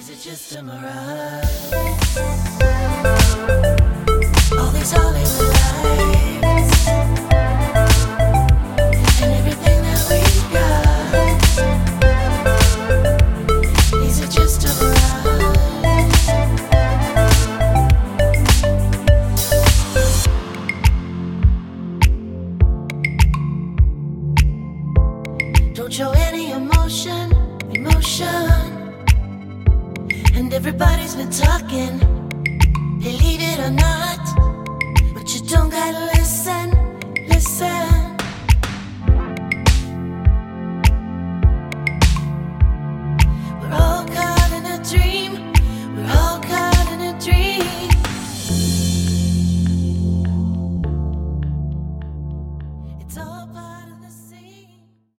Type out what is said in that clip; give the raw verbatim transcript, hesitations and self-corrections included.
Is it just a mirage? All these Hollywood lights and everything that we got. Is it just a mirage? Don't show any emotion, emotion. And everybody's been talking, believe it or not, but you don't gotta listen, listen.